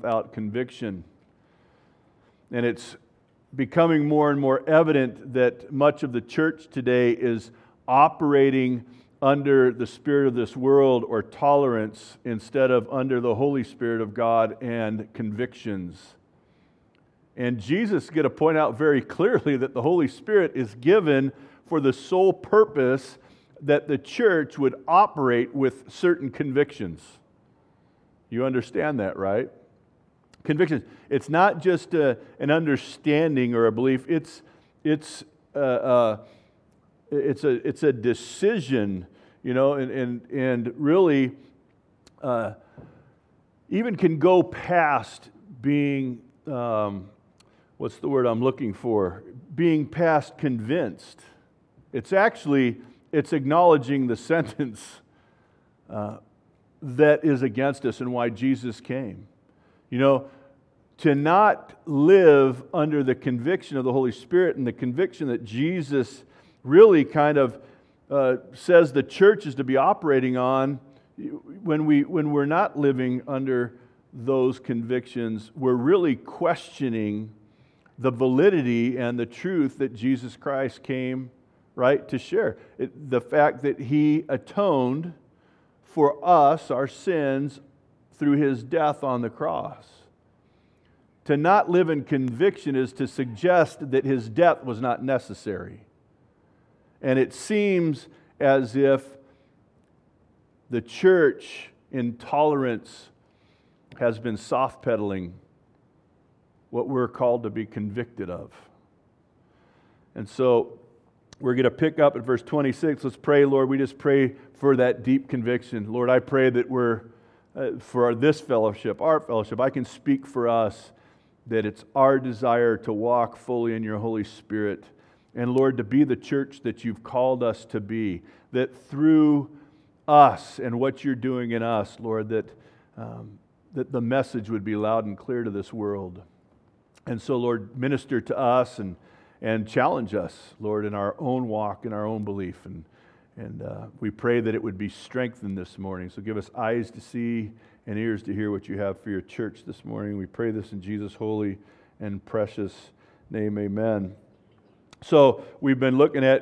without conviction. And it's becoming more and more evident that much of the church today is operating under the spirit of this world or tolerance instead of under the Holy Spirit of God and convictions. And Jesus is going to point out very clearly that the Holy Spirit is given for the sole purpose that the church would operate with certain convictions. You understand that, right? Convictions. It's not just an understanding or a belief. It's a decision, you know, and really even can go past being what's the word I'm looking for? Being past convinced. It's acknowledging the sentence that is against us and why Jesus came. You know, to not live under the conviction of the Holy Spirit and the conviction that Jesus really kind of says the church is to be operating on, when we're not living under those convictions, we're really questioning the validity and the truth that Jesus Christ came, right, to share. The fact that He atoned for us, our sins, through His death on the cross. To not live in conviction is to suggest that His death was not necessary. And it seems as if the church in tolerance has been soft-pedaling what we're called to be convicted of. And so we're going to pick up at verse 26. Let's pray, Lord. We just pray for that deep conviction. Lord, I pray that we're, for this fellowship, our fellowship, I can speak for us, that it's our desire to walk fully in your Holy Spirit. And Lord, to be the church that you've called us to be. That through us and what you're doing in us, Lord, that the message would be loud and clear to this world. And so, Lord, minister to us and challenge us, Lord, in our own walk, in our own belief. And we pray that it would be strengthened this morning. So give us eyes to see and ears to hear what you have for your church this morning. We pray this in Jesus' holy and precious name. Amen. So we've been looking at,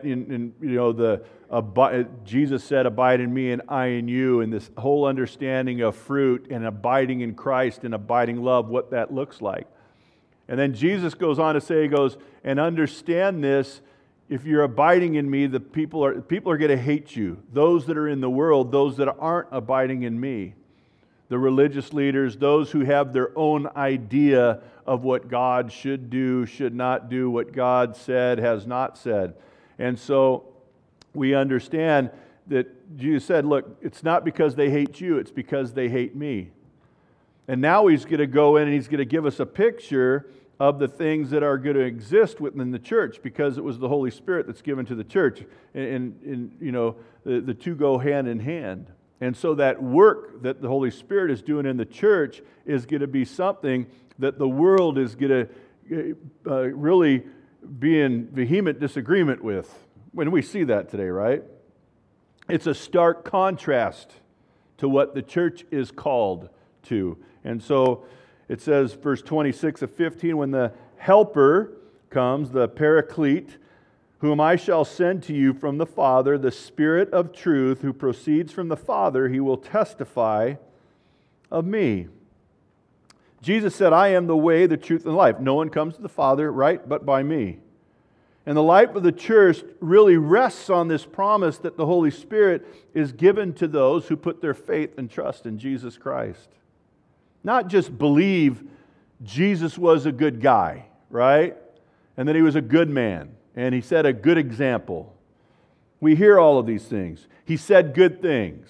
Jesus said, abide in me and I in you, and this whole understanding of fruit and abiding in Christ and abiding love, what that looks like. And then Jesus goes on to say, and understand this, if you're abiding in me, the people are going to hate you. Those that are in the world, those that aren't abiding in me. The religious leaders, those who have their own idea of what God should do, should not do, what God said, has not said. And so we understand that Jesus said, look, it's not because they hate you, it's because they hate me. And now He's going to go in and He's going to give us a picture of the things that are going to exist within the church, because it was the Holy Spirit that's given to the church. And the two go hand in hand. And so that work that the Holy Spirit is doing in the church is going to be something that the world is going to really be in vehement disagreement with. When we see that today, right? It's a stark contrast to what the church is called to. And so it says, verse 26 of 15, when the Helper comes, the Paraclete, whom I shall send to you from the Father, the Spirit of truth, who proceeds from the Father, He will testify of me. Jesus said, I am the way, the truth, and the life. No one comes to the Father, right, but by me. And the life of the church really rests on this promise that the Holy Spirit is given to those who put their faith and trust in Jesus Christ. Not just believe Jesus was a good guy, right? And that He was a good man. And He set a good example. We hear all of these things. He said good things.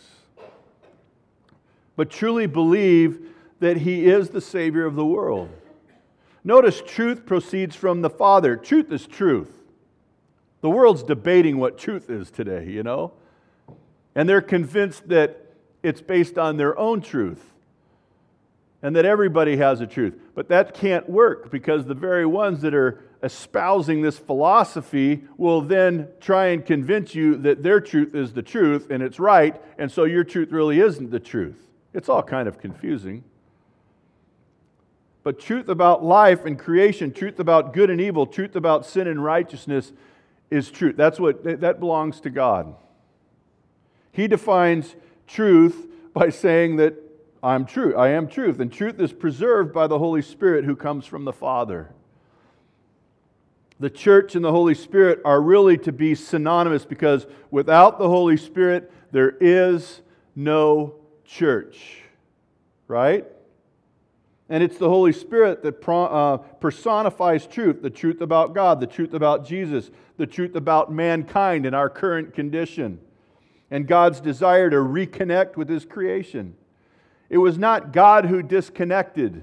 But truly believe that He is the Savior of the world. Notice truth proceeds from the Father. Truth is truth. The world's debating what truth is today, you know. And they're convinced that it's based on their own truth. And that everybody has a truth. But that can't work, because the very ones that are espousing this philosophy will then try and convince you that their truth is the truth and it's right, and so your truth really isn't the truth. It's all kind of confusing. But truth about life and creation, truth about good and evil, truth about sin and righteousness is truth. That belongs to God. He defines truth by saying that I am truth, and truth is preserved by the Holy Spirit who comes from the Father. The church and the Holy Spirit are really to be synonymous, because without the Holy Spirit, there is no church. Right? And it's the Holy Spirit that personifies truth, the truth about God, the truth about Jesus, the truth about mankind and our current condition, and God's desire to reconnect with His creation. It was not God who disconnected.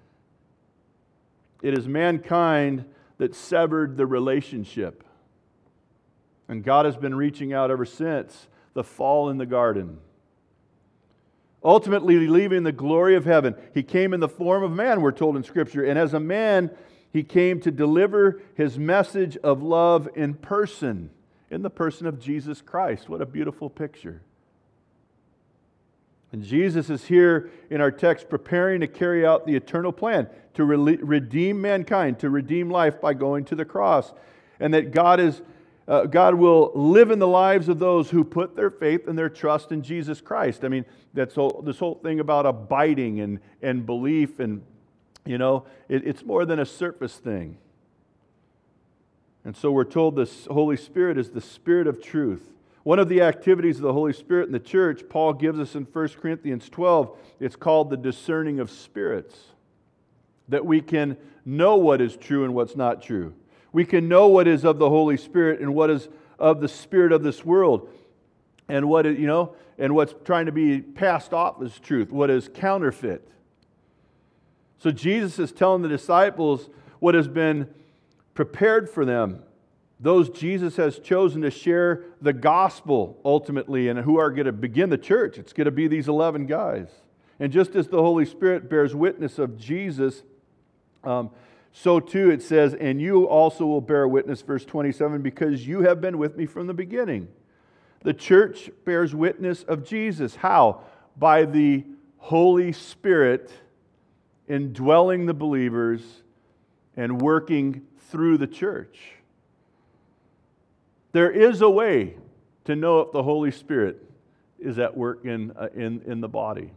It is mankind that severed the relationship. And God has been reaching out ever since the fall in the garden. Ultimately, leaving the glory of heaven, He came in the form of man, we're told in Scripture. And as a man, He came to deliver His message of love in person, in the person of Jesus Christ. What a beautiful picture. And Jesus is here in our text preparing to carry out the eternal plan, to redeem mankind, to redeem life by going to the cross. And that God will live in the lives of those who put their faith and their trust in Jesus Christ. I mean, this whole thing about abiding and belief, and it's more than a surface thing. And so we're told the Holy Spirit is the Spirit of truth. One of the activities of the Holy Spirit in the church, Paul gives us in 1 Corinthians 12, it's called the discerning of spirits. That we can know what is true and what's not true. We can know what is of the Holy Spirit and what is of the spirit of this world. And what's trying to be passed off as truth, what is counterfeit. So Jesus is telling the disciples what has been prepared for them. Those Jesus has chosen to share the gospel ultimately, and who are going to begin the church. It's going to be these 11 guys. And just as the Holy Spirit bears witness of Jesus, so too it says, and you also will bear witness, verse 27, because you have been with me from the beginning. The church bears witness of Jesus. How? By the Holy Spirit indwelling the believers and working through the church. There is a way to know if the Holy Spirit is at work in the body.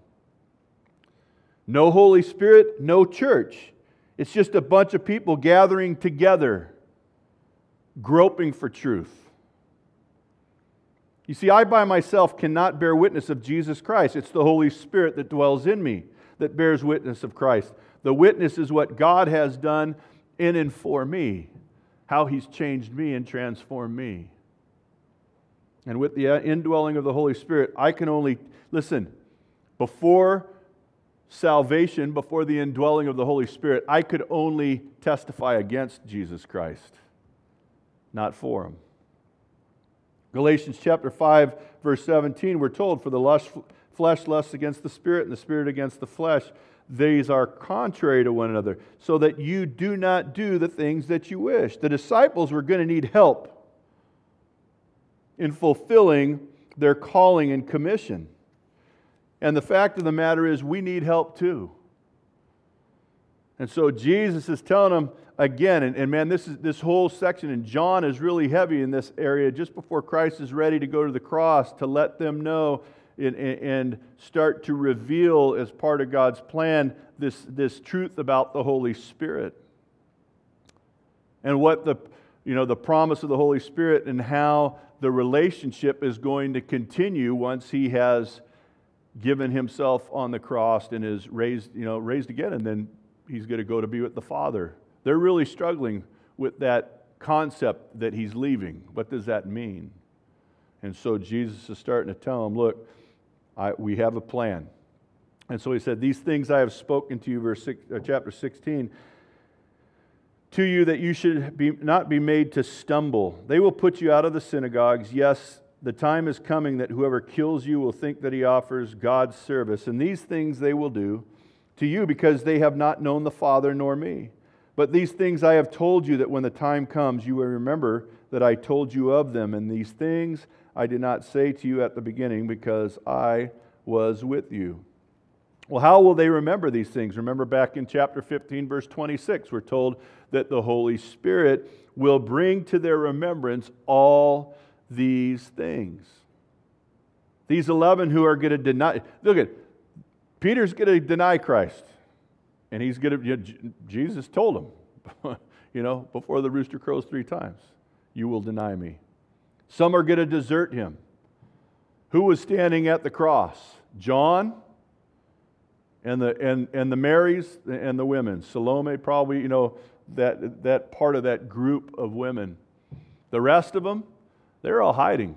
No Holy Spirit, no church. It's just a bunch of people gathering together, groping for truth. You see, I by myself cannot bear witness of Jesus Christ. It's the Holy Spirit that dwells in me that bears witness of Christ. The witness is what God has done in and for me, how He's changed me and transformed me. And with the indwelling of the Holy Spirit, I can only, listen, before salvation, before the indwelling of the Holy Spirit, I could only testify against Jesus Christ, not for Him. Galatians chapter 5, verse 17, we're told, for the flesh lusts against the Spirit, and the Spirit against the flesh. These are contrary to one another, so that you do not do the things that you wish. The disciples were going to need help in fulfilling their calling and commission. And the fact of the matter is, we need help too. And so Jesus is telling them again, and man, this whole section in John is really heavy in this area, just before Christ is ready to go to the cross, to let them know and start to reveal as part of God's plan this truth about the Holy Spirit. And what the promise of the Holy Spirit, and how the relationship is going to continue once He has given Himself on the cross and is raised again, and then He's going to go to be with the Father. They're really struggling with that concept that He's leaving. What does that mean? And so Jesus is starting to tell them, look, we have a plan. And so He said, these things I have spoken to you, chapter 16, to you that you should not be made to stumble. They will put you out of the synagogues. Yes, the time is coming that whoever kills you will think that he offers God's service. And these things they will do to you because they have not known the Father nor me. But these things I have told you, that when the time comes you will remember that I told you of them. And these things I did not say to you at the beginning because I was with you. Well, how will they remember these things? Remember back in chapter 15, verse 26, we're told that the Holy Spirit will bring to their remembrance all these things. These 11 who are going to deny, look at, Peter's going to deny Christ. And he's going to, Jesus told him, before the rooster crows 3 times, you will deny me. Some are going to desert him. Who was standing at the cross? John and the Marys and the women. Salome, probably, that part of that group of women. The rest of them, they're all hiding.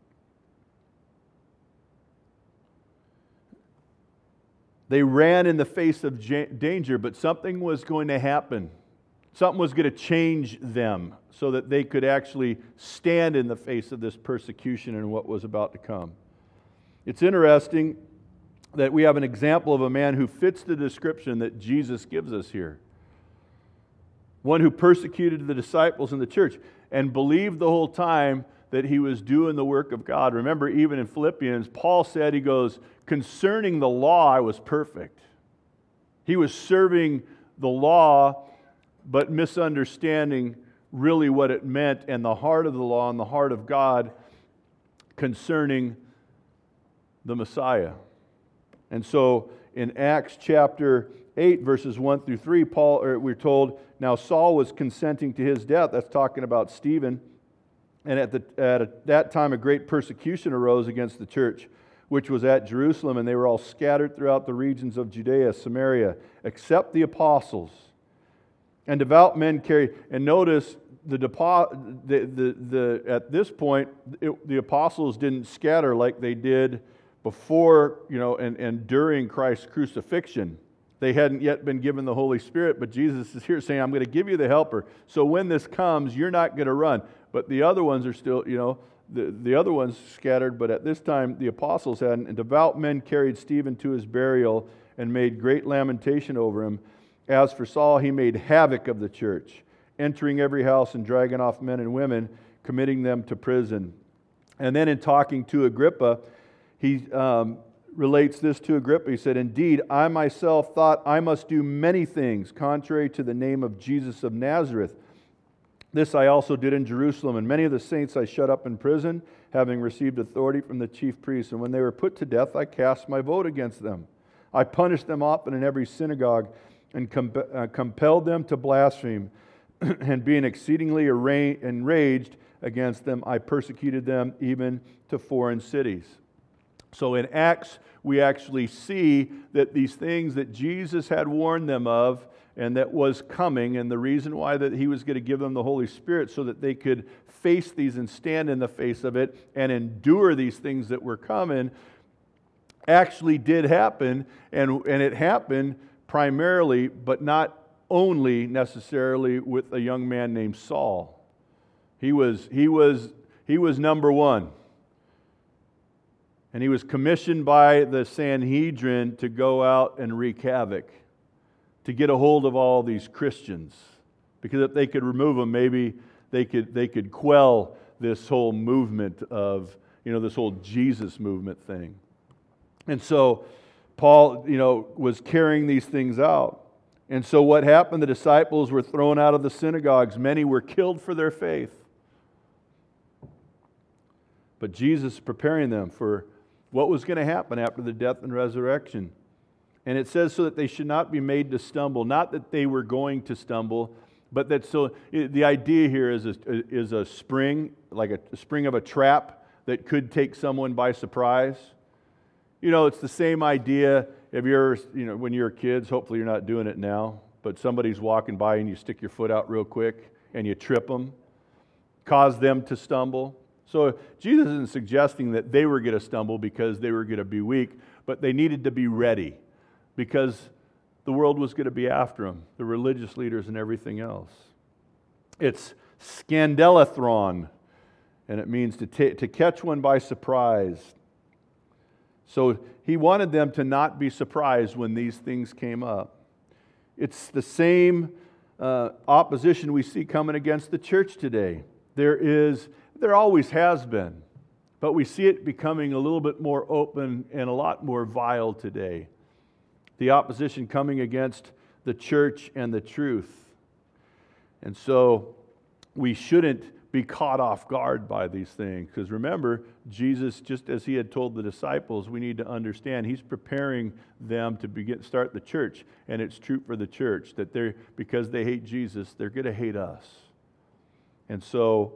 They ran in the face of danger, but something was going to happen. Something was going to change them so that they could actually stand in the face of this persecution and what was about to come. It's interesting that we have an example of a man who fits the description that Jesus gives us here. One who persecuted the disciples in the church and believed the whole time that he was doing the work of God. Remember, even in Philippians, Paul said, he goes, concerning the law, I was perfect. He was serving the law, but misunderstanding really what it meant and the heart of the law and the heart of God concerning the Messiah. And so in Acts chapter 8, verses 1 through 3, we're told, now Saul was consenting to his death. That's talking about Stephen. And at that time, a great persecution arose against the church, which was at Jerusalem, and they were all scattered throughout the regions of Judea, Samaria, except the apostles. And devout men carried. And notice, at this point, the apostles didn't scatter like they did before, and during Christ's crucifixion. They hadn't yet been given the Holy Spirit, but Jesus is here saying, I'm going to give you the helper. So when this comes, you're not going to run. But the other ones are still, the other ones scattered, but at this time the apostles hadn't. And devout men carried Stephen to his burial and made great lamentation over him. As for Saul, he made havoc of the church, entering every house and dragging off men and women, committing them to prison. And then in talking to Agrippa, he relates this to Agrippa. He said, indeed, I myself thought I must do many things contrary to the name of Jesus of Nazareth. This I also did in Jerusalem, and many of the saints I shut up in prison, having received authority from the chief priests. And when they were put to death, I cast my vote against them. I punished them often in every synagogue and compelled them to blaspheme. And being exceedingly enraged against them, I persecuted them even to foreign cities. So in Acts, we actually see that these things that Jesus had warned them of and that was coming, and the reason why that he was going to give them the Holy Spirit so that they could face these and stand in the face of it and endure these things that were coming, actually did happen, and it happened primarily, but not only necessarily with a young man named Saul. He was number one. And he was commissioned by the Sanhedrin to go out and wreak havoc, to get a hold of all these Christians. Because if they could remove them, maybe they could quell this whole movement of, this whole Jesus movement thing. And so Paul, was carrying these things out. And so what happened? The disciples were thrown out of the synagogues. Many were killed for their faith. But Jesus is preparing them for what was going to happen after the death and resurrection. And it says so that they should not be made to stumble. Not that they were going to stumble, but that the idea here is a spring, like a spring of a trap that could take someone by surprise. It's the same idea. Have you ever, when you're kids, hopefully you're not doing it now, but somebody's walking by and you stick your foot out real quick and you trip them, cause them to stumble. So Jesus isn't suggesting that they were going to stumble because they were going to be weak, but they needed to be ready because the world was going to be after them, the religious leaders and everything else. It's scandalathron, and it means to catch one by surprise. So he wanted them to not be surprised when these things came up. It's the same opposition we see coming against the church today. There always has been, but we see it becoming a little bit more open and a lot more vile today. the opposition coming against the church and the truth. And so we shouldn't be caught off guard by these things. Because remember, Jesus, just as he had told the disciples, we need to understand he's preparing them to start the church. And it's true for the church that because they hate Jesus, they're going to hate us. And so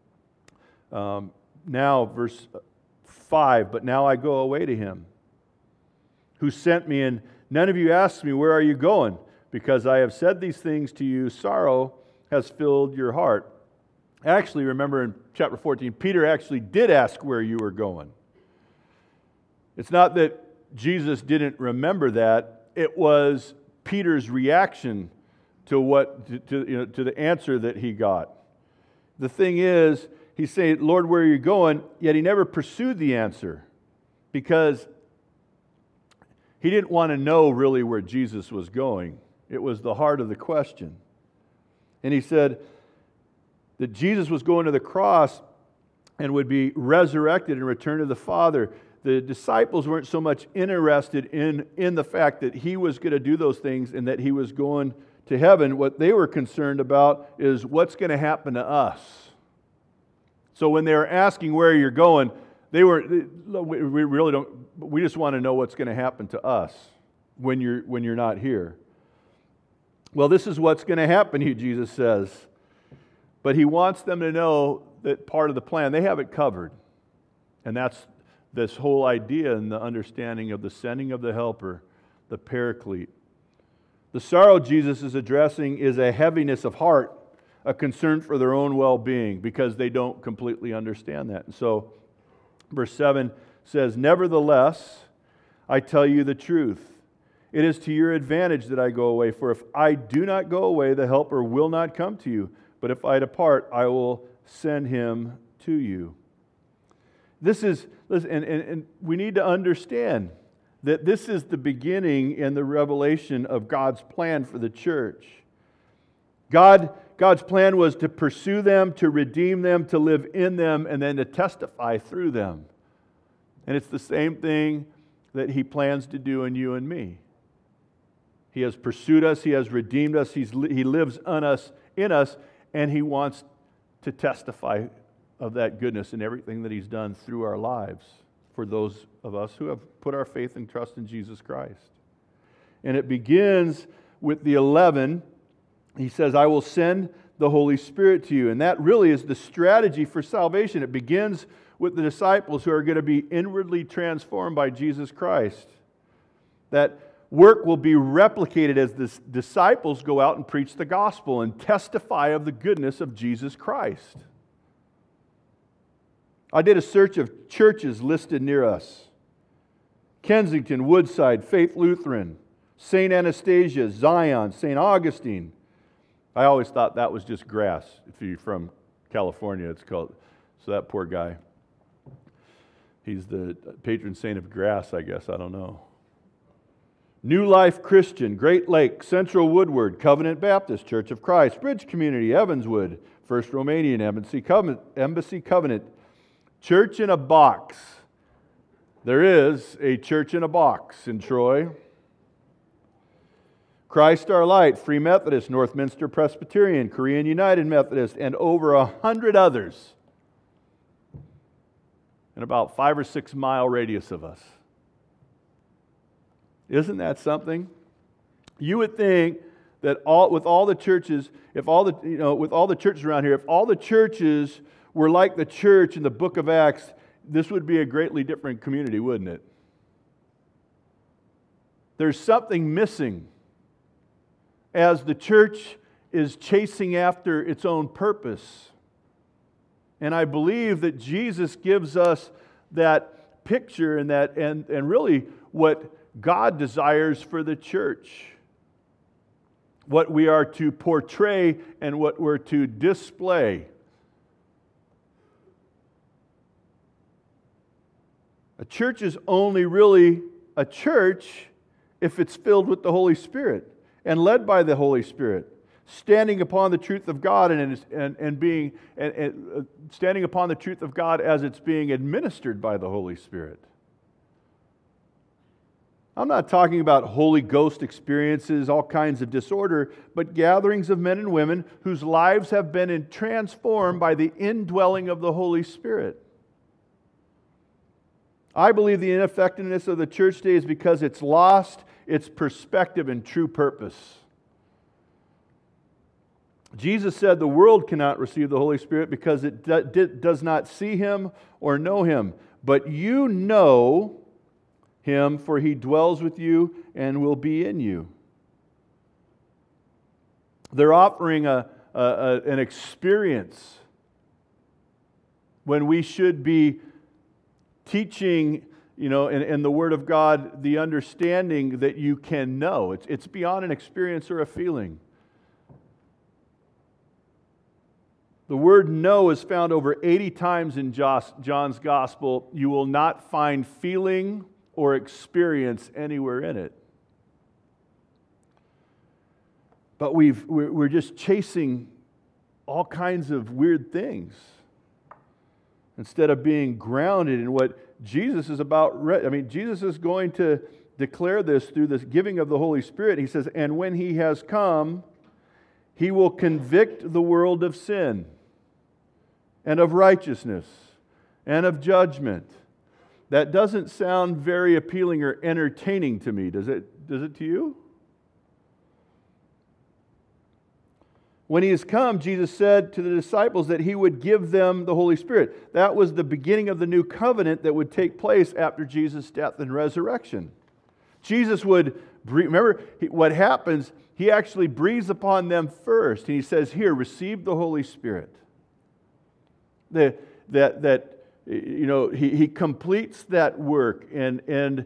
now verse 5, but now I go away to him who sent me, and none of you asks me, where are you going? Because I have said these things to you, sorrow has filled your heart. Actually, remember in chapter 14, Peter actually did ask where you were going. It's not that Jesus didn't remember that. It was Peter's reaction to the answer that he got. The thing is, he's saying, Lord, where are you going? Yet he never pursued the answer because he didn't want to know really where Jesus was going. It was the heart of the question. And he said that Jesus was going to the cross and would be resurrected and return to the Father. The disciples weren't so much interested in the fact that he was going to do those things and that he was going to heaven. What they were concerned about is what's going to happen to us. So when they were asking where you're going, we just want to know what's going to happen to us when you're not here. Well, this is what's going to happen to you, Jesus says. But he wants them to know that part of the plan, they have it covered. And that's this whole idea and the understanding of the sending of the helper, the paraclete. The sorrow Jesus is addressing is a heaviness of heart, a concern for their own well-being, because they don't completely understand that. And so, verse 7 says, nevertheless, I tell you the truth. It is to your advantage that I go away, for if I do not go away, the helper will not come to you. But if I depart, I will send him to you. And we need to understand that this is the beginning and the revelation of God's plan for the church. God's plan was to pursue them, to redeem them, to live in them, and then to testify through them. And it's the same thing that he plans to do in you and me. He has pursued us, he has redeemed us, he lives in us, and he wants to testify of that goodness and everything that he's done through our lives for those of us who have put our faith and trust in Jesus Christ. And it begins with the 11. He says, I will send the Holy Spirit to you. And that really is the strategy for salvation. It begins with the disciples who are going to be inwardly transformed by Jesus Christ. That work will be replicated as the disciples go out and preach the gospel and testify of the goodness of Jesus Christ. I did a search of churches listed near us. Kensington, Woodside, Faith Lutheran, St. Anastasia, Zion, St. Augustine. I always thought that was just grass. If you're from California, it's called. So that poor guy. He's the patron saint of grass, I guess. I don't know. New Life Christian, Great Lake, Central Woodward, Covenant Baptist, Church of Christ, Bridge Community, Evanswood, First Romanian Embassy Covenant, Church in a Box. There is a church in a box in Troy. Christ Our Light, Free Methodist, Northminster Presbyterian, Korean United Methodist, and over 100 others in about 5 or 6 mile radius of us. Isn't that something? You would think that with all the churches around here, if all the churches were like the church in the book of Acts, this would be a greatly different community, wouldn't it? There's something missing as the church is chasing after its own purpose. And I believe that Jesus gives us that picture and really what God desires for the church. What we are to portray and what we're to display. A church is only really a church if it's filled with the Holy Spirit and led by the Holy Spirit, standing upon the truth of God and being standing upon the truth of God as it's being administered by the Holy Spirit. I'm not talking about Holy Ghost experiences, all kinds of disorder, but gatherings of men and women whose lives have been transformed by the indwelling of the Holy Spirit. I believe the ineffectiveness of the church today is because it's lost its perspective and true purpose. Jesus said the world cannot receive the Holy Spirit because it does not see Him or know Him. But you know Him, for He dwells with you and will be in you. They're offering an experience when we should be teaching, in the Word of God, the understanding that you can know. It's beyond an experience or a feeling. The word know is found over 80 times in John's Gospel. You will not find feeling or experience anywhere in it. But we're just chasing all kinds of weird things instead of being grounded in what Jesus is about. Jesus is going to declare this through this giving of the Holy Spirit. He says, and when He has come, He will convict the world of sin and of righteousness and of judgment. That doesn't sound very appealing or entertaining to me. Does it to you? When He has come, Jesus said to the disciples that He would give them the Holy Spirit. That was the beginning of the new covenant that would take place after Jesus' death and resurrection. Jesus would, remember what happens, He actually breathes upon them first. And He says, here, receive the Holy Spirit. He completes that work, and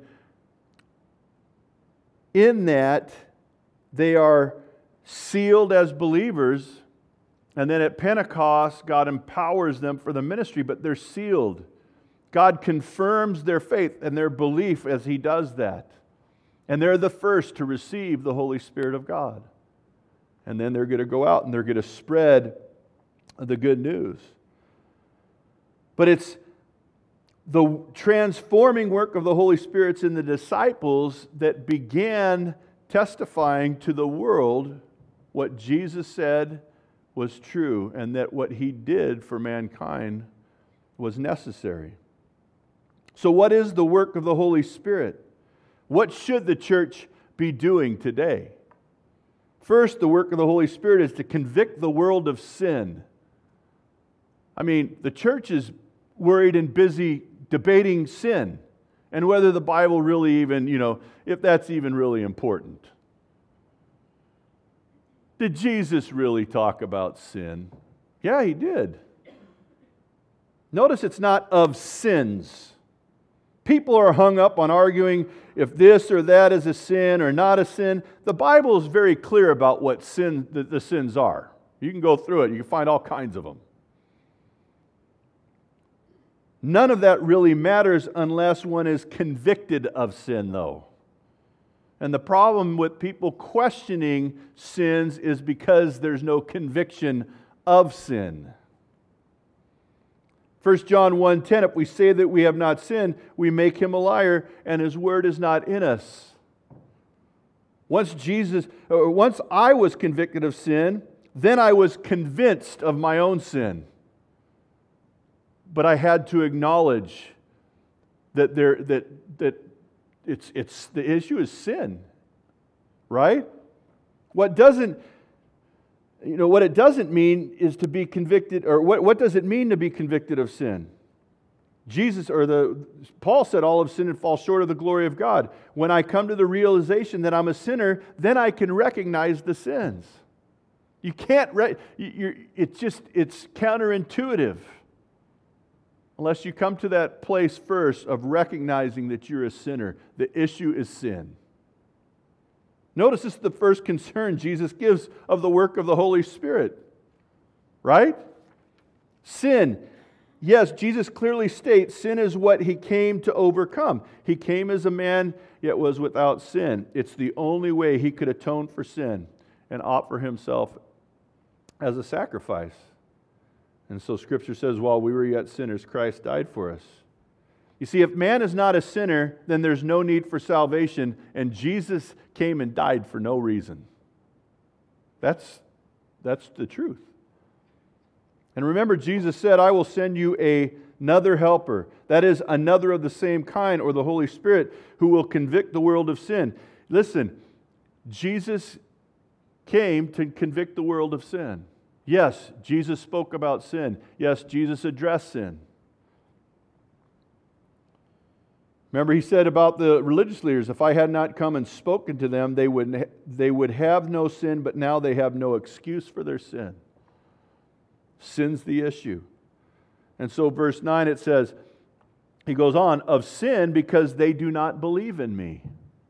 in that they are sealed as believers, and then at Pentecost God empowers them for the ministry, but they're sealed. God confirms their faith and their belief as He does that, and they're the first to receive the Holy Spirit of God, and then they're going to go out and they're going to spread the good news. But it's the transforming work of the Holy Spirit in the disciples that began testifying to the world what Jesus said was true, and that what He did for mankind was necessary. So what is the work of the Holy Spirit? What should the church be doing today? First, the work of the Holy Spirit is to convict the world of sin. The church is worried and busy debating sin and whether the Bible really even, if that's even really important. Did Jesus really talk about sin? Yeah, He did. Notice it's not of sins. People are hung up on arguing if this or that is a sin or not a sin. The Bible is very clear about what the sins are. You can go through it. You can find all kinds of them. None of that really matters unless one is convicted of sin, though. And the problem with people questioning sins is because there's no conviction of sin. 1 John 1:10, if we say that we have not sinned, we make Him a liar, and His word is not in us. Once I was convicted of sin, then I was convinced of my own sin. But I had to acknowledge that it's the issue is sin, right? What it doesn't mean is to be convicted, or what does it mean to be convicted of sin? Paul said, all have sinned and fall short of the glory of God. When I come to the realization that I'm a sinner, then I can recognize the sins. You can't. It's counterintuitive. Unless you come to that place first of recognizing that you're a sinner. The issue is sin. Notice this is the first concern Jesus gives of the work of the Holy Spirit. Right? Sin. Yes, Jesus clearly states sin is what He came to overcome. He came as a man, yet was without sin. It's the only way He could atone for sin and offer Himself as a sacrifice. And so Scripture says, while we were yet sinners, Christ died for us. You see, if man is not a sinner, then there's no need for salvation, and Jesus came and died for no reason. That's the truth. And remember, Jesus said, I will send you another helper. That is, another of the same kind, or the Holy Spirit, who will convict the world of sin. Listen, Jesus came to convict the world of sin. Yes, Jesus spoke about sin. Yes, Jesus addressed sin. Remember, he said about the religious leaders, if I had not come and spoken to them, they would have no sin, but now they have no excuse for their sin. Sin's the issue. And so verse 9 it says, he goes on, of sin because they do not believe in me.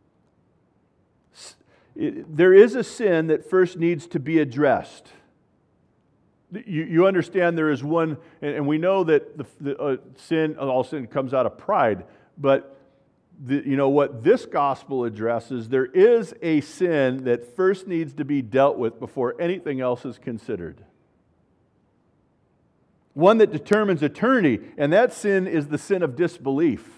There is a sin that first needs to be addressed. You understand there is one, and we know that all sin comes out of pride, but what this gospel addresses, there is a sin that first needs to be dealt with before anything else is considered. One that determines eternity, and that sin is the sin of disbelief.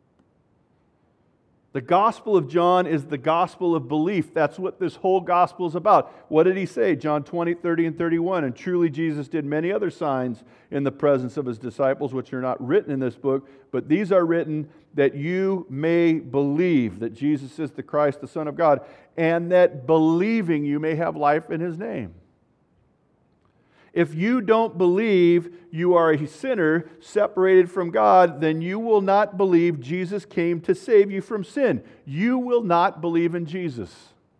The Gospel of John is the gospel of belief. That's what this whole gospel is about. What did he say? John 20, 30, and 31. And truly Jesus did many other signs in the presence of his disciples, which are not written in this book, but these are written that you may believe that Jesus is the Christ, the Son of God, and that believing you may have life in his name. If you don't believe you are a sinner separated from God, then you will not believe Jesus came to save you from sin. You will not believe in Jesus.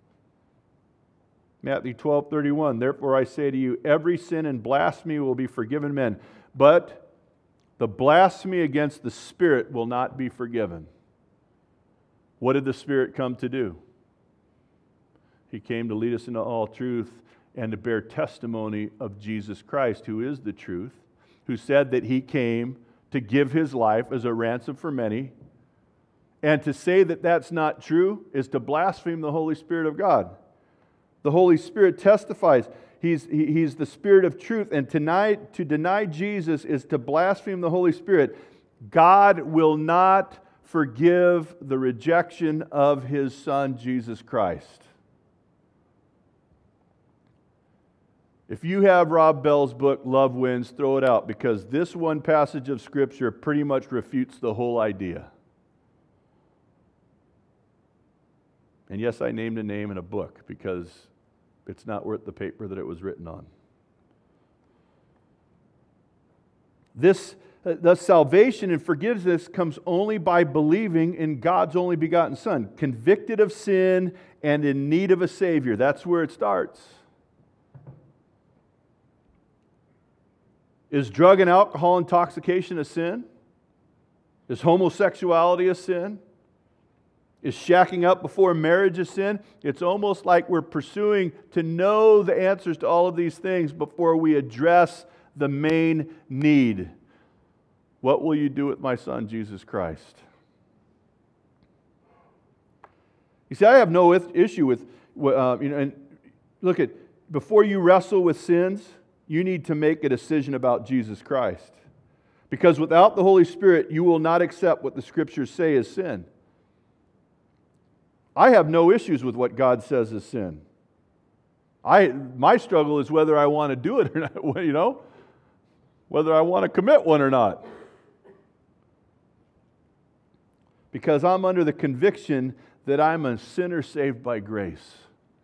Matthew 12:31, therefore I say to you, every sin and blasphemy will be forgiven men, but the blasphemy against the Spirit will not be forgiven. What did the Spirit come to do? He came to lead us into all truth and to bear testimony of Jesus Christ, who is the truth, who said that he came to give his life as a ransom for many. And to say that that's not true is to blaspheme the Holy Spirit of God. The Holy Spirit testifies. He's the Spirit of truth. And to deny Jesus is to blaspheme the Holy Spirit. God will not forgive the rejection of his Son, Jesus Christ. If you have Rob Bell's book, Love Wins, throw it out, because this one passage of Scripture pretty much refutes the whole idea. And yes, I named a name in a book because it's not worth the paper that it was written on. Thus, salvation and forgiveness comes only by believing in God's only begotten Son, convicted of sin and in need of a Savior. That's where it starts. Is drug and alcohol intoxication a sin? Is homosexuality a sin? Is shacking up before marriage a sin? It's almost like we're pursuing to know the answers to all of these things before we address the main need. What will you do with my Son, Jesus Christ? You see, I have no issue with, and look at, before you wrestle with sins, you need to make a decision about Jesus Christ. Because without the Holy Spirit, you will not accept what the Scriptures say is sin. I have no issues with what God says is sin. My struggle is whether I want to do it or not, whether I want to commit one or not. Because I'm under the conviction that I'm a sinner saved by grace.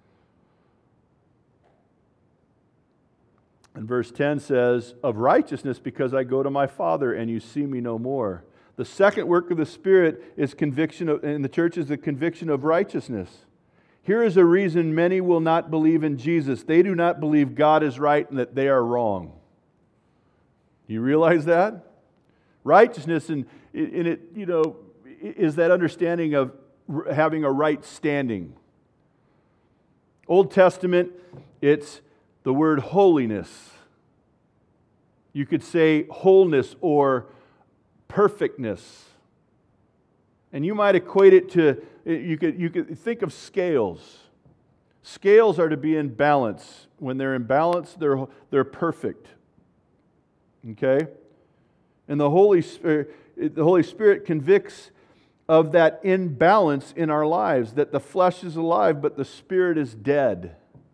And verse 10 says, of righteousness because I go to my Father and you see me no more. The second work of the Spirit is conviction in the church is the conviction of righteousness. Here is a reason many will not believe in Jesus. They do not believe God is right and that they are wrong. You realize that? Righteousness in it, is that understanding of having a right standing. Old Testament, it's the word holiness. You could say wholeness or perfectness. And you might equate it to, you could think of scales. Scales are to be in balance. When they're in balance, they're perfect. Okay? And the Holy Spirit, The Holy Spirit convicts of that imbalance in our lives, that the flesh is alive, but the Spirit is dead.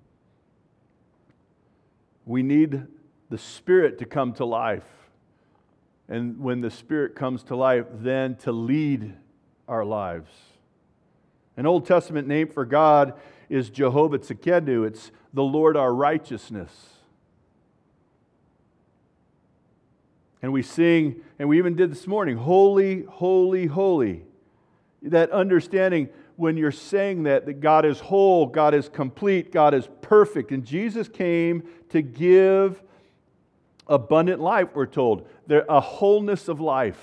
We need the Spirit to come to life. And when the Spirit comes to life, then to lead our lives. An Old Testament name for God is Jehovah Tzidkenu. It's the Lord our righteousness. And we sing, and we even did this morning, holy, holy, holy. That understanding when you're saying that God is whole, God is complete, God is perfect. And Jesus came to give abundant life, we're told. A wholeness of life.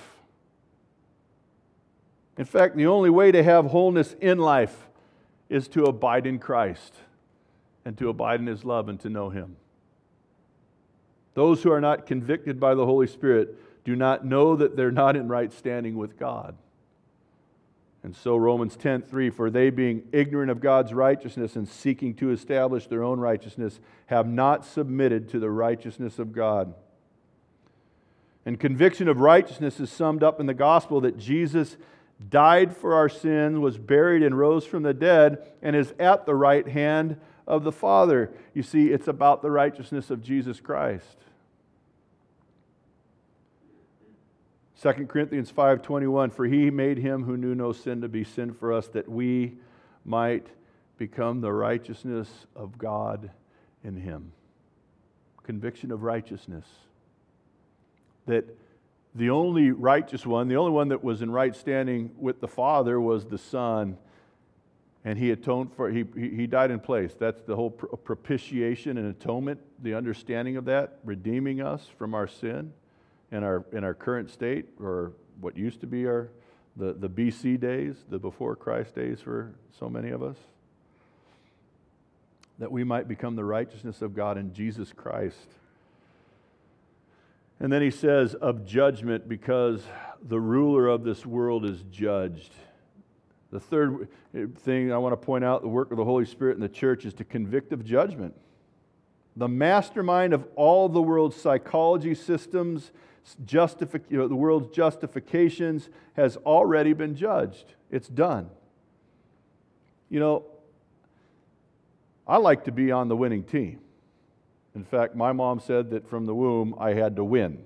In fact, the only way to have wholeness in life is to abide in Christ and to abide in His love and to know Him. Those who are not convicted by the Holy Spirit do not know that they're not in right standing with God. And so Romans 10:3, for they being ignorant of God's righteousness and seeking to establish their own righteousness, have not submitted to the righteousness of God. And conviction of righteousness is summed up in the gospel that Jesus died for our sins, was buried and rose from the dead, and is at the right hand of the Father. You see, it's about the righteousness of Jesus Christ. 2 Corinthians 5:21, for He made Him who knew no sin to be sin for us, that we might become the righteousness of God in Him. Conviction of righteousness. That the only righteous one, the only one that was in right standing with the Father was the Son, and He atoned for, He died in place. That's the whole propitiation and atonement, the understanding of that, redeeming us from our sin in our current state, or what used to be the BC days, the before Christ days for so many of us, that we might become the righteousness of God in Jesus Christ. And then he says, of judgment, because the ruler of this world is judged. The third thing I want to point out, the work of the Holy Spirit in the church, is to convict of judgment. The mastermind of all the world's psychology systems, the world's justifications, has already been judged. It's done. You know, I like to be on the winning team. In fact, my mom said that from the womb I had to win.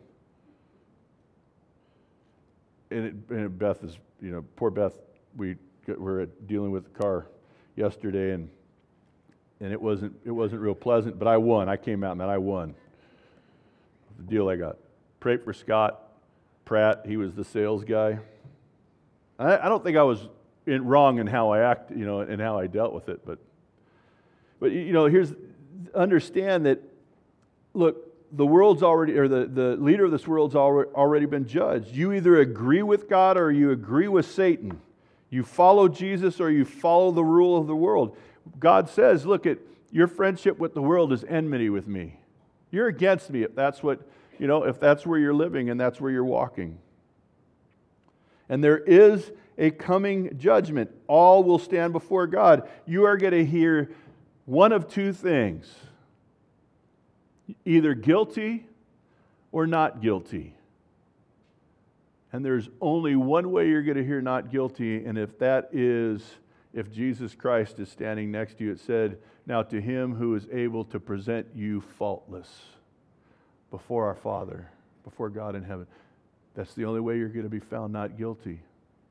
And Beth is, poor Beth, we were dealing with the car yesterday, and it wasn't real pleasant, but I won. I came out and I won. The deal I got. Prayed for Scott Pratt. He was the sales guy. I don't think I was wrong in how I acted, and how I dealt with it, but here's, understand that, look, the world's already, or the leader of this world's already been judged. You either agree with God or you agree with Satan. You follow Jesus or you follow the rule of the world. God says, look, your friendship with the world is enmity with me. You're against me if that's what, if that's where you're living and that's where you're walking. And there is a coming judgment. All will stand before God. You are going to hear one of two things. Either guilty or not guilty. And there's only one way you're going to hear not guilty, and if Jesus Christ is standing next to you, it said, now to Him who is able to present you faultless before our Father, before God in heaven. That's the only way you're going to be found not guilty.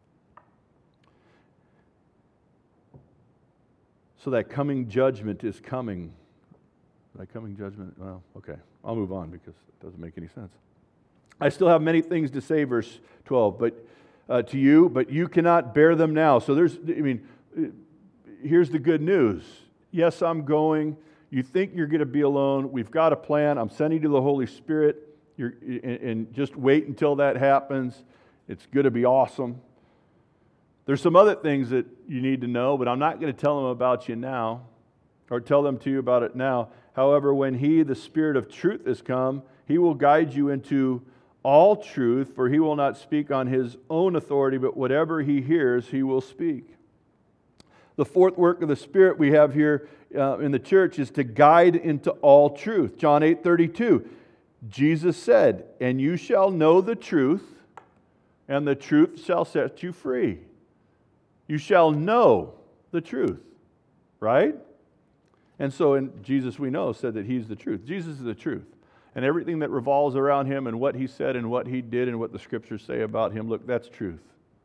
So that coming judgment is coming. That coming judgment, well, okay. I'll move on because it doesn't make any sense. I still have many things to say, verse 12, but to you, but you cannot bear them now. So here's the good news. Yes, I'm going. You think you're going to be alone. We've got a plan. I'm sending you the Holy Spirit. And just wait until that happens. It's going to be awesome. There's some other things that you need to know, but I'm not going to tell them about you now, or tell them to you about it now. However, when He, the Spirit of truth, has come, He will guide you into all truth, for He will not speak on His own authority, but whatever He hears, He will speak. The fourth work of the Spirit we have here in the church is to guide into all truth. John 8:32, Jesus said, and you shall know the truth, and the truth shall set you free. You shall know the truth, right? And so in Jesus, we know, said that He's the truth. Jesus is the truth. And everything that revolves around Him and what He said and what He did and what the Scriptures say about Him, look, that's truth.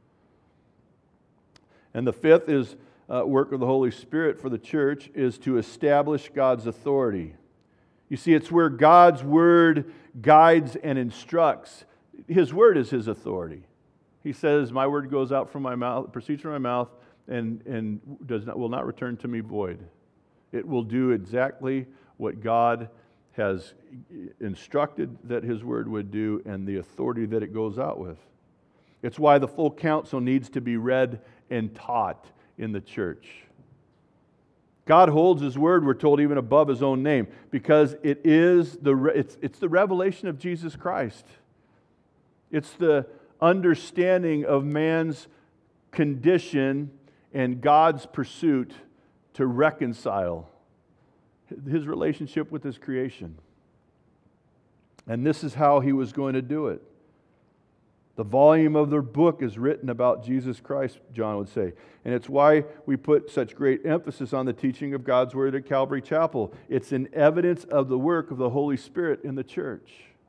And the fifth is work of the Holy Spirit for the church is to establish God's authority. You see, it's where God's Word guides and instructs. His Word is His authority. He says, my word goes out from my mouth, proceeds from my mouth, and will not return to me void. It will do exactly what God has instructed that His Word would do and the authority that it goes out with. It's why the full counsel needs to be read and taught in the church. God holds His Word, we're told, even above His own name, because it's the revelation of Jesus Christ. It's the understanding of man's condition and God's pursuit to reconcile His relationship with His creation. And this is how He was going to do it. The volume of the book is written about Jesus Christ, John would say. And it's why we put such great emphasis on the teaching of God's Word at Calvary Chapel. It's an evidence of the work of the Holy Spirit in the church.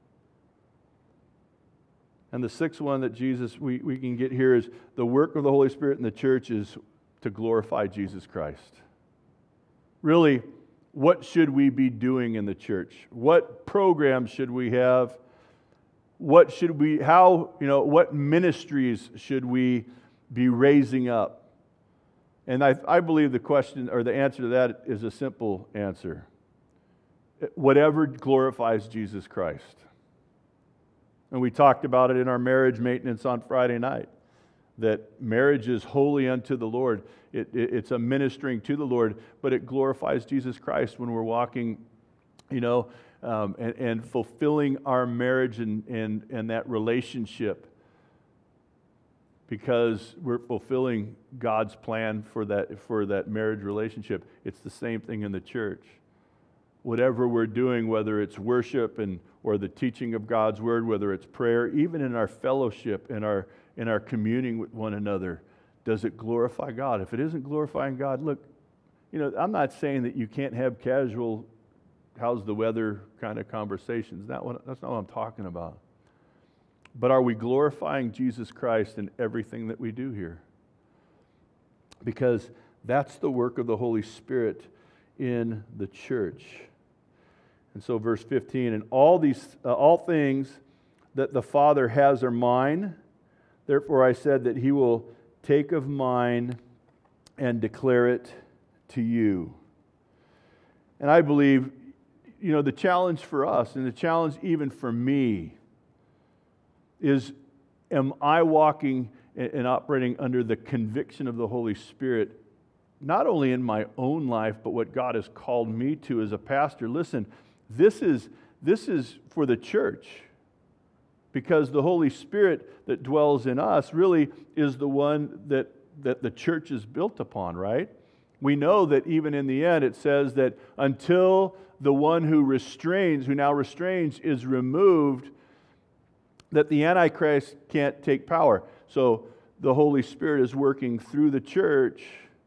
And the sixth one that we can get here is the work of the Holy Spirit in the church is to glorify Jesus Christ. Really, what should we be doing in the church? What programs should we have? What ministries should we be raising up? And I believe the question or the answer to that is a simple answer. Whatever glorifies Jesus Christ. And we talked about it in our marriage maintenance on Friday night, that marriage is holy unto the Lord. It's a ministering to the Lord, but it glorifies Jesus Christ when we're walking, and fulfilling our marriage and that relationship, because we're fulfilling God's plan for that marriage relationship. It's the same thing in the church. Whatever we're doing, whether it's worship or the teaching of God's Word, whether it's prayer, even in our fellowship, in our communing with one another, does it glorify God? If it isn't glorifying God, look, I'm not saying that you can't have casual, how's the weather kind of conversations. That's not what I'm talking about. But are we glorifying Jesus Christ in everything that we do here? Because that's the work of the Holy Spirit in the church. And so verse 15, and all things that the Father has are mine. Therefore I said that He will take of mine and declare it to you. And I believe, the challenge for us, and the challenge even for me, is am I walking and operating under the conviction of the Holy Spirit, not only in my own life, but what God has called me to as a pastor? Listen, this is for the church, because the Holy Spirit that dwells in us really is the one that the church is built upon, right? We know that even in the end it says that until the one who now restrains is removed, that the Antichrist can't take power. So the Holy Spirit is working through the church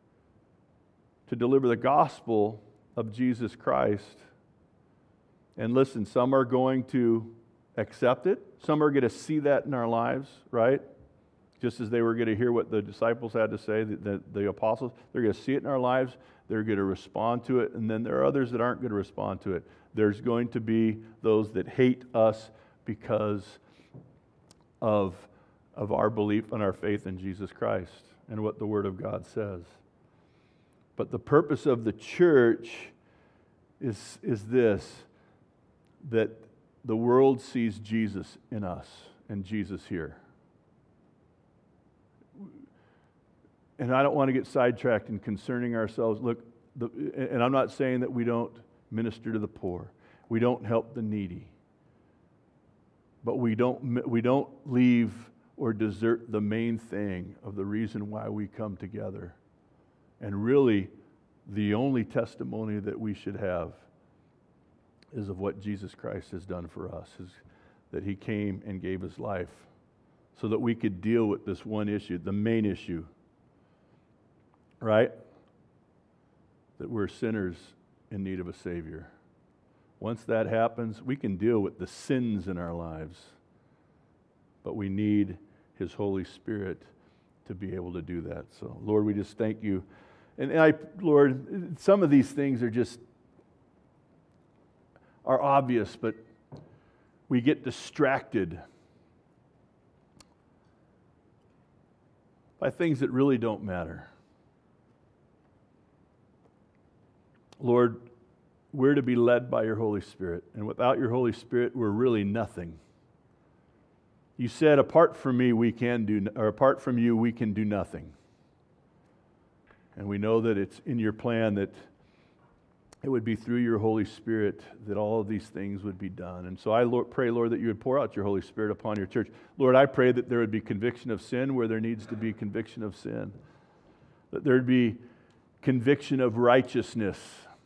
to deliver the gospel of Jesus Christ. And listen, some are going to accept it. Some are going to see that in our lives, right? Just as they were going to hear what the disciples had to say, the apostles, they're going to see it in our lives. They're going to respond to it. And then there are others that aren't going to respond to it. There's going to be those that hate us because of our belief and our faith in Jesus Christ and what the Word of God says. But the purpose of the church is this, that the world sees Jesus in us and Jesus here. And I don't want to get sidetracked in concerning ourselves. Look, and I'm not saying that we don't minister to the poor. We don't help the needy. But we don't leave or desert the main thing of the reason why we come together. And really, the only testimony that we should have is of what Jesus Christ has done for us, is that He came and gave His life so that we could deal with this one issue, the main issue, right? That we're sinners in need of a Savior. Once that happens, we can deal with the sins in our lives, but we need His Holy Spirit to be able to do that. So, Lord, we just thank you. And Lord, some of these things are obvious, but we get distracted by things that really don't matter. Lord, we're to be led by your Holy Spirit, and without your Holy Spirit, we're really nothing. You said, apart from me, apart from you, we can do nothing. And we know that it's in your plan that it would be through your Holy Spirit that all of these things would be done. And so I pray, Lord, that you would pour out your Holy Spirit upon your church. Lord, I pray that there would be conviction of sin where there needs to be conviction of sin. That there would be conviction of righteousness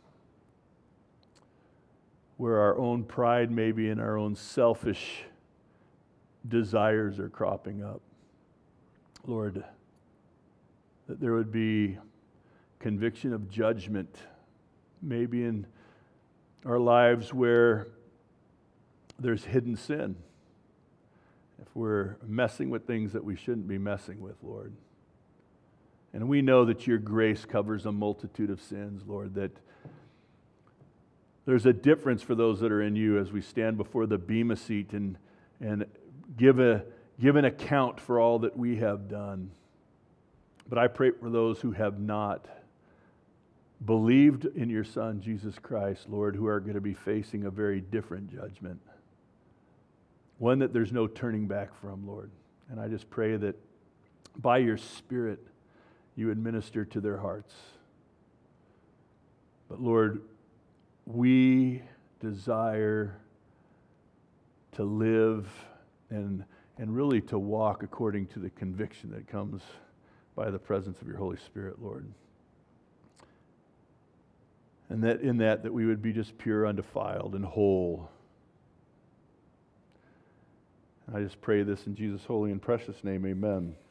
where our own pride maybe and our own selfish desires are cropping up. Lord, that there would be conviction of judgment maybe in our lives where there's hidden sin. If we're messing with things that we shouldn't be messing with, Lord. And we know that your grace covers a multitude of sins, Lord, that there's a difference for those that are in you as we stand before the bema seat and give an account for all that we have done. But I pray for those who have not believed in your Son, Jesus Christ, Lord, who are going to be facing a very different judgment. One that there's no turning back from, Lord. And I just pray that by your Spirit, you administer to their hearts. But Lord, we desire to live and really to walk according to the conviction that comes by the presence of your Holy Spirit, Lord. And that in that we would be just pure, undefiled, and whole. And I just pray this in Jesus' holy and precious name, amen.